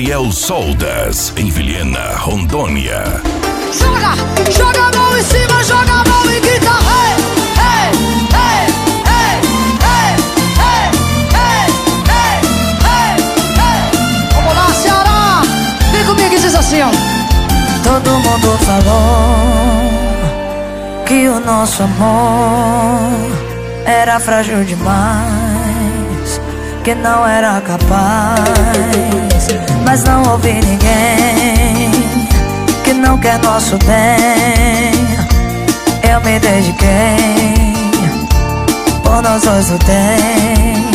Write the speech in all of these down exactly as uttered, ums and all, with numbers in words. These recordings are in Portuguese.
Ariel Soldas, em Vilhena, Rondônia. Joga, joga a mão em cima, joga a mão e grita hey, hey, hey, hey, hey, hey, hey, hey, hey, hey. Vamos lá, Ceará, vem comigo e diz assim, ó. Todo mundo falou que o nosso amor era frágil demais, que não era capaz, mas não ouvi ninguém que não quer nosso bem. Eu me dediquei, por nós dois lutei.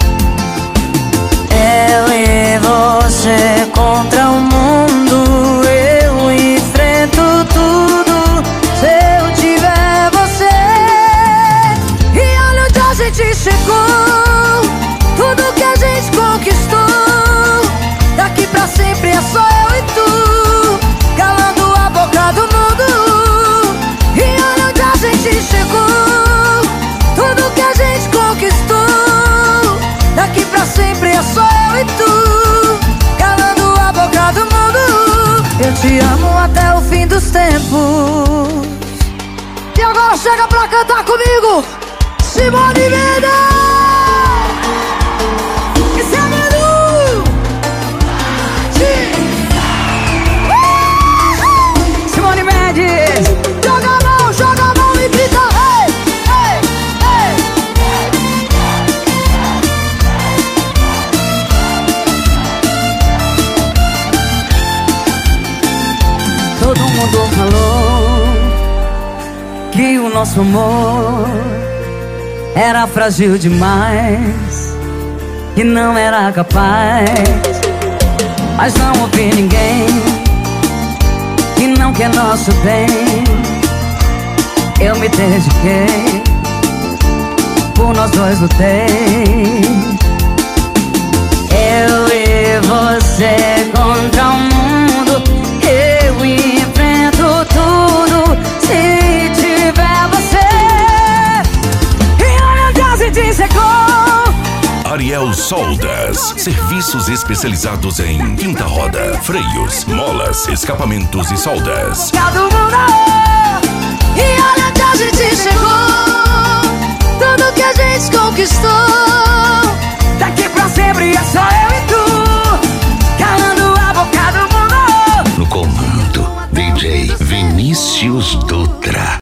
Eu e você contra o mundo, eu enfrento tudo se eu tiver você. E olha onde a gente chegou, tudo que a gente conquistou. Daqui pra sempre é só eu e tu, calando a boca do mundo. E olha onde a gente chegou, tudo que a gente conquistou. Daqui pra sempre é só eu e tu, calando a boca do mundo. Eu te amo até o fim dos tempos. E agora chega pra cantar comigo, Simone Mendes. Esse é Menu. Simone Mendes. Joga a mão, joga a mão e grita hey, hey, hey. Todo mundo falou que o nosso amor era frágil demais, que não era capaz, mas não ouvi ninguém que não quer nosso bem. Eu me dediquei, por nós dois lutei. Eu e você contra o mundo, eu enfrento tudo se tiver você. E olha onde a gente chegou. Ariel Soldas, serviços especializados em quinta roda, freios, molas, escapamentos e soldas. Todo mundo. E olha onde a gente chegou, tudo que a gente conquistou. Daqui pra sempre é só eu e tu, calando a boca do mundo. No comando, D J Vinícius Dutra.